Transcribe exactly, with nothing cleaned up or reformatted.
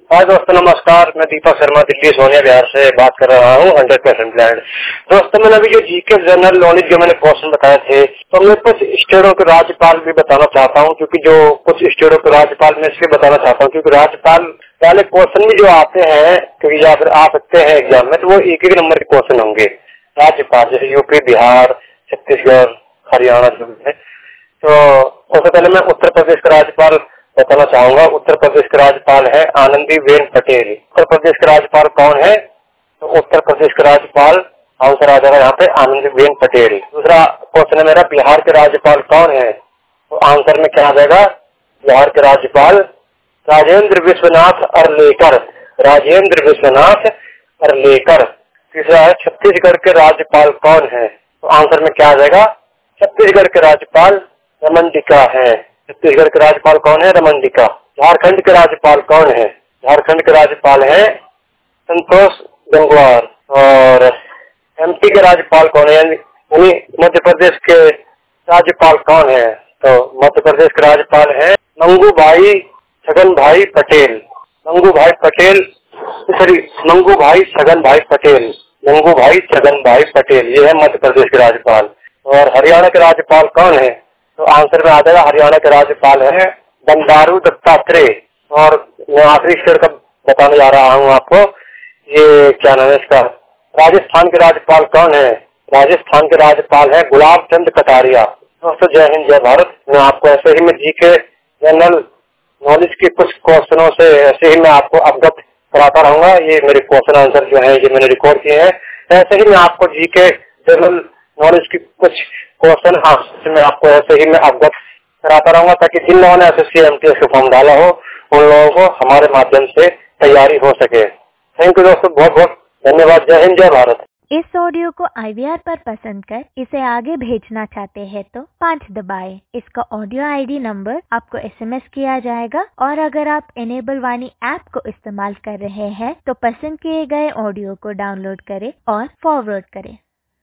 हाय दोस्तों, नमस्कार। मैं दीपक शर्मा दिल्ली सोनिया बिहार से बात कर रहा हूँ। Hundred percent bland. दोस्तों, मैंने अभी जो जीके जनरल नॉलेज जो मैंने क्वेश्चन बताए थे, तो मैं कुछ स्टेटों के राज्यपाल भी बताना चाहता हूँ, क्योंकि जो कुछ स्टेटों के राज्यपाल मैं इसलिए बताना चाहता हूँ क्योंकि राज्यपाल वाले क्वेश्चन भी जो आते हैं, क्योंकि या फिर आ सकते हैं एग्जाम में, तो वो एक एक नंबर के क्वेश्चन होंगे। राज्यपाल जैसे यूपी, बिहार, छत्तीसगढ़, हरियाणा जो है। तो सबसे पहले मैं उत्तर प्रदेश का राज्यपाल बताना चाहूंगा। उत्तर प्रदेश के राज्यपाल है आनंदीबेन पटेल। उत्तर प्रदेश के राज्यपाल कौन है? तो उत्तर प्रदेश के राज्यपाल आंसर आ जाएगा यहाँ पे आनंदीबेन पटेल। दूसरा क्वेश्चन है मेरा, बिहार के राज्यपाल कौन है? तो आंसर में क्या आ जाएगा? बिहार के राज्यपाल राजेंद्र विश्वनाथ अरलेकर। राजेंद्र विश्वनाथ अरलेकर। तीसरा है छत्तीसगढ़ के राज्यपाल कौन है? तो आंसर में क्या आ जाएगा? छत्तीसगढ़ के राज्यपाल रमनटिका है। छत्तीसगढ़ के राज्यपाल कौन है? रमनटिका। झारखंड के राज्यपाल कौन है? झारखंड के राज्यपाल है संतोष गंगवार। और एमपी के राज्यपाल कौन है? यानी मध्य प्रदेश के राज्यपाल कौन है? तो मध्य प्रदेश के राज्यपाल है मंगू भाई छगन भाई पटेल। मंगू भाई पटेल सॉरी मंगू भाई छगन भाई पटेल। मंगू भाई छगन भाई पटेल, ये है मध्य प्रदेश के राज्यपाल। और हरियाणा के राज्यपाल कौन है? तो आंसर में आ जाएगा हरियाणा के राज्यपाल है बंडारू दत्तात्रेय। और मैं आखिरी स्टेट का बताने जा रहा हूँ आपको, ये क्या नाम है इसका, राजस्थान के राज्यपाल कौन है? राजस्थान के राज्यपाल है गुलाब चंद कटारिया। दोस्तों, जय हिंद, जय भारत। मैं आपको ऐसे ही मैं जीके जनरल नॉलेज के कुछ क्वेश्चनों से ऐसे ही मैं आपको अवगत कराता रहूंगा। ये मेरे क्वेश्चन आंसर जो है ये मैंने रिकॉर्ड किए हैं। ऐसे ही मैं आपको जीके जनरल नॉलेज की कुछ क्वेश्चन आंसर मैं आपको ऐसे ही मैं अवगत कराता रहूंगा, ताकि जिन लोगों ने S S C M T S का फॉर्म डाला हो उन लोगों को हमारे माध्यम से तैयारी हो सके। थैंक यू दोस्तों, बहुत बहुत धन्यवाद। जय हिंद, जय भारत। इस ऑडियो को आई वी आर पर पसंद कर इसे आगे भेजना चाहते हैं तो पाँच दबाएं। इसका ऑडियो आई डी नंबर आपको एस एम एस किया जाएगा। और अगर आप एनेबल वाणी ऐप को इस्तेमाल कर रहे हैं तो पसंद किए गए ऑडियो को डाउनलोड करें और फॉरवर्ड करें।